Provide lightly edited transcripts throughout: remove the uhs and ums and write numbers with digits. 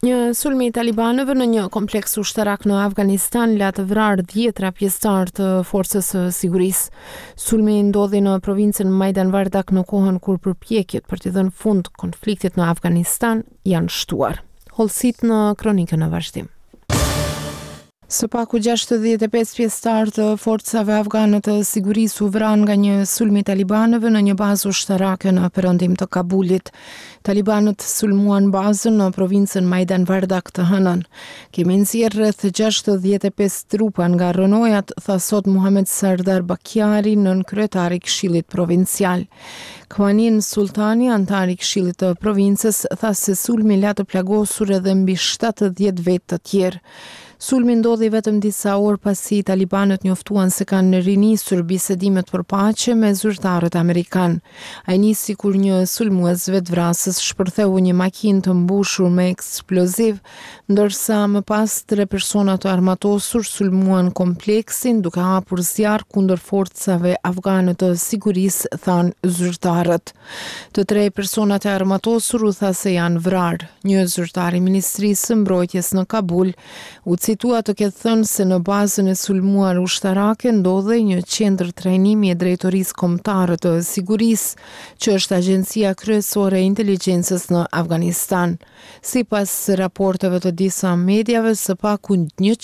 Një sulmi i talibanëve në një kompleks ushtarak në Afganistan la të vrarë 10 pjesëtar të forcës së sigurisë. Sulmi ndodhi në provincën Majdan Vardak në kohën kur përpjekjet për të dhënë fund konfliktit në Afganistan janë shtuar. Hollësit në kronikën në vazhdim. Së paku 65 pjesëtar të forcave afgane të sigurisë u vranë nga një sulm i talibanëve në një bazë ushtarake në perëndim të Kabulit. Talibanët sulmuan bazën në provincën Majdan Vardak të hënën. Kemi nxjerrë rreth 65 trupa nga rënojat, tha sot Muhammed Sardar Bakiari, nën kryetari i Këshillit Provincial. Kmanin Sultani, antari i Këshillit të provincës, tha se sulmi la të plagosur edhe mbi 70 vetë të tjerë. Sulmi ndodhi vetëm disa orë pasi talibanët njoftuan se kanë rinisur bisedimet për paqe me zyrtarët amerikan. Ai nisi kur një sulmues vetvrasës shpërtheu një makinë të mbushur me eksploziv, ndërsa më pas 3 persona të armatosur sulmuan kompleksin duke hapur zjarr kundër forcave afgane të sigurisë, thanë zyrtarët. Të 3 personat e armatosur u tha se janë vrarë. Një zyrtar i Ministrisë së Mbrojtjes në Kabul u citua të ketë thënë se në bazën e sulmuar ushtarake ndodhej një qendër trajnimi e drejtorisë kombëtare të sigurisë, që është agjencia kryesore e inteligjencës në Afganistan. Sipas raporteve të disa mediave, së paku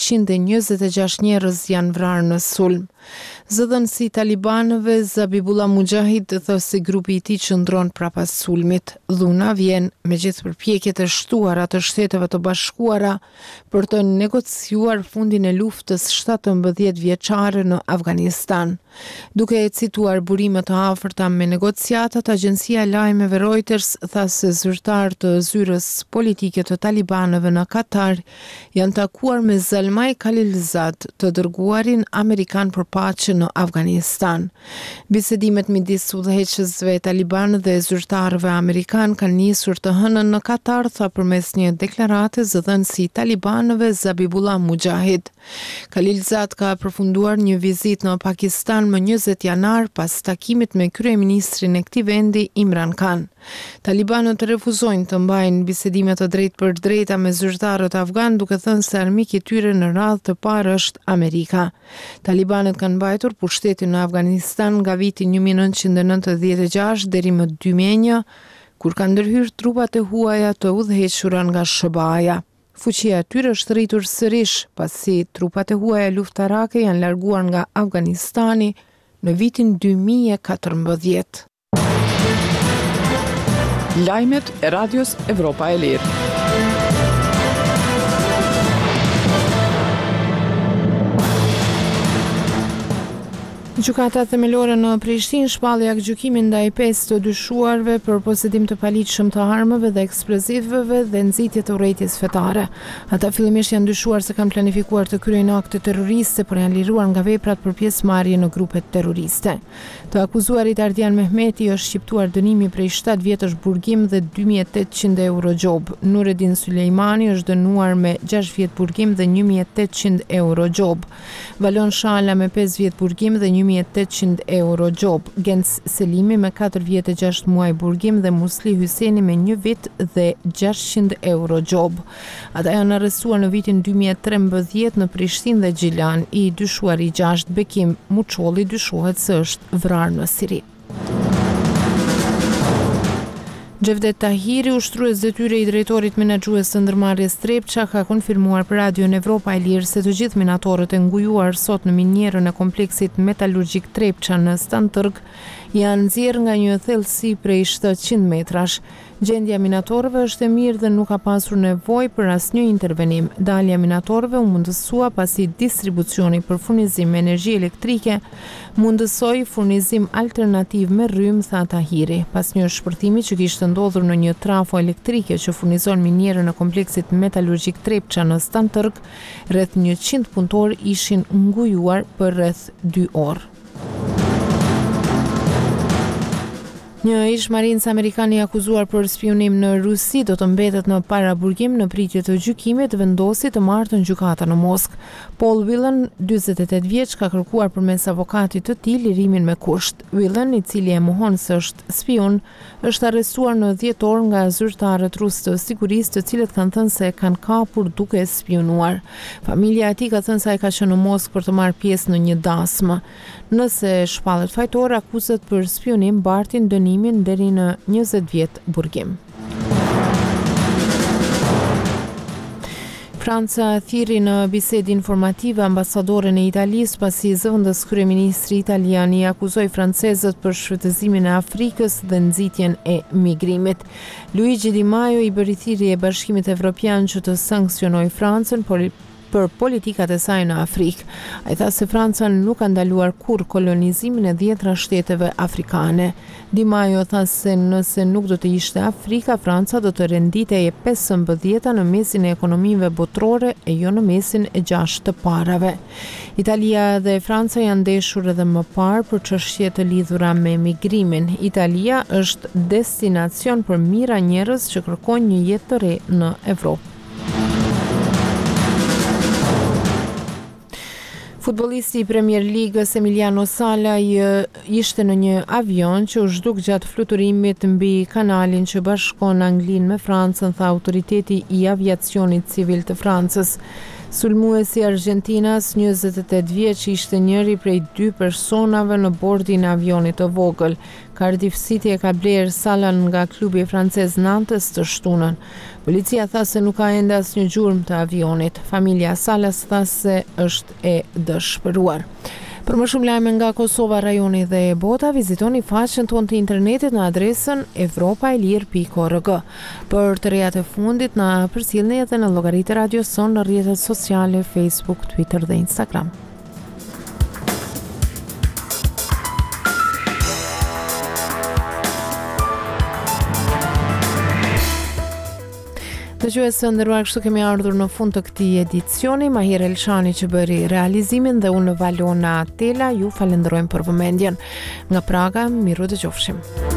126 njerëz janë vrarë në sulm. Zëdhënësi i talibanëve Zabihullah Mujahid thosë se grupi i tij qëndron prapas sulmit. Dhuna vjen megjithë përpjekjet e shtuara të Shteteve të Bashkuara për të negociuar fundin e luftës 17 vjeçare në Afganistan. Duke e cituar burime të afërta me negociatat, agjencia e lajmeve Reuters tha se zyrtar të zyrës politike të talibanëve në Katar janë takuar me Zalmay Khalilzad, të dërguarin amerikan për paqe në Afganistan. Bisedimet midis udhëheqësve talibanë dhe zyrtarëve amerikan kanë nisur të hënën në Katar, tha përmes një deklarate zëdhënësi i talibanëve Zabihullah Mujahid. Khalilzad ka përfunduar një vizitë në Pakistan më 20 janar pas takimit me kryeministrin e këtij vendi Imran Khan. Talibanët refuzojnë të mbajnë bisedime të drejtpërdrejta me zyrtarët afgan, duke thënë se armiki i tyre në radhë të parë është Amerika. Talibanët kanë mbajtur pushtetin në Afganistan nga viti 1996 deri më 2001, kur kanë ndërhyrë trupat e huaja të udhëhequra nga SHBA-ja. Fuqia e tyre është rritur sërish pasi trupat e huaja luftarake janë larguar nga Afganistani në vitin 2014. Lajmet e Radios Evropa e Lirë. Gjykata themelore në Prishtinë shpalli aktgjykimin ndaj 5 të dyshuarve për posedim të paligjshëm të armëve dhe eksplozivëve dhe nxitje të urrëties fetare. Ata fillimisht janë dyshuar se kanë planifikuar të kryejnë akte terroriste, por janë liruar nga veprat për pjesëmarrje në grupe terroriste. Të akuzuarit Ardian Mehmeti është shqiptuar dënimi prej 7 vjetësh burgim dhe 2.800 euro gjob. Nureddin Sulejmani është dënuar me 6 vjet burgim dhe 1.800 euro gjob. Valon Shala me 5 vjet burgim dhe 1.800 euro gjob. Gens Selimi me 4 vjet e 6 muaj burgim dhe Musli Hyseni me 1 vit dhe 600 euro gjob. Ata janë arrestuar në vitin 2013 në Prishtinë dhe Gjilan. I dyshuari 6 Bekim Muçolli dyshohet se është vrarë në Siri. Xhevdet Tahiri, ushtrues detyre i drejtorit menaxhues të ndërmarrjes Trepça, ka konfirmuar për Radion Evropa e Lirë se të gjithë minatorët e ngujuar sot në minierën e kompleksit metalurgjik Trepça në Stantërg janë nxjerrë nga një thellësi prej 700 metrash. Gjendja minatorëve është e mirë dhe nuk ka pasur nevojë për asnjë intervenim. Dalja e minatorëve u mundësua pasi distribucioni për furnizim me energji elektrike mundësoi furnizim alternativ me rrym, tha Tahiri. Pas një shpërthimi që kishte ndodhur në një trafo elektrike që furnizon minierën e kompleksit metalurgjik Trepça në Stantërg, rreth 100 punëtorë ishin ngujuar për rreth 2 orë. Një ish-marinc amerikan i akuzuar për spionim në Rusi do të mbetet në paraburgim në pritje të gjykimit vendosi të martën gjykata në Moskë. Paul Whelan, 48 vjeç, ka kërkuar përmes avokatit të tij lirimin me kusht. Whelan, i cili e mohon se është spion, është arrestuar në 10 orë nga zyrtarët rusë të sigurisë, të cilët kanë thënë se kanë kapur duke spionuar. Familja e tij ka thënë se ai ka qenë në Moskë për të marrë pjesë në një dasmë. Nëse shpallet fajtor, akuzat për spionim bartin dënimin deri në 20 vjet burgim. Franca thirri në bisedë informative ambasadoren e Italisë pasi zëvendës kryeministri italian i akuzoi francezët për shfrytëzimin e Afrikës dhe nxitjen e migrimit. Luigi Di Maio i bëri thirrje e Bashkimit Evropian që të sankcionojë Francën për politikat e saj në Afrikë. Ai tha se Franca nuk ka ndaluar kurrë kolonizimin e 10 shteteve afrikane. Di Maio tha se nëse nuk do të ishte Afrika, Franca do të renditej e 15-ta në mesin e ekonomive botërore e jo në mesin e 6 të parave. Italia dhe Franca janë ndeshur edhe më parë për çështje të lidhura me migrimin. Italia është destinacion për mijëra njerëz që kërkojnë një jetë të re në Evropë. Futbollisti i Premier Ligës Emiliano Sala ishte në një avion që u zhduk gjatë fluturimit mbi kanalin që bashkon Anglinë me Francën, tha autoriteti i aviacionit civil të Francës. Sulmuesi Argentinas, 28 vjeç, ishte njëri prej 2 personave në bordin e avionit të vogël. Cardiff City e ka blerë Salan nga klubi francez Nantes të shtunën. Policia tha se nuk ka ende asnjë gjurmë të avionit. Familja Salas tha se është e dëshpëruar. Për më shumë lajme nga Kosova, rajoni dhe bota, vizitoni faqen tonë të internetit në adresën europaelir.org. Për të rejat e fundit, na përcjellni edhe në llogaritë e Radio Son në rrjetet sociale Facebook, Twitter dhe Instagram. Dëgjuesë nderuar, kështu kemi ardhur në fund të këtij edicioni. Mahir Elshani që bëri realizimin dhe unë Valona Tela ju falenderojmë për vëmendjen. Nga Praga, miru dëgjofshim.